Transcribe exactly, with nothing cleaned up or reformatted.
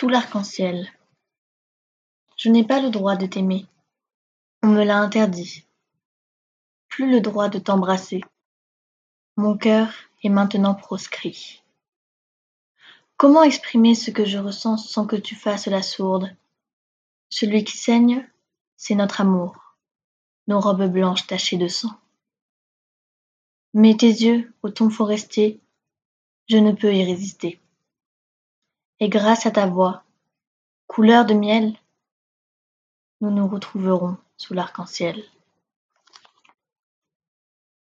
Sous l'arc-en-ciel. Je n'ai pas le droit de t'aimer, on me l'a interdit. Plus le droit de t'embrasser. Mon cœur est maintenant proscrit. Comment exprimer ce que je ressens sans que tu fasses la sourde? Celui qui saigne, c'est notre amour, nos robes blanches tachées de sang. Mais tes yeux, ô ton forestier, je ne peux y résister. Et grâce à ta voix, couleur de miel, nous nous retrouverons sous l'arc-en-ciel.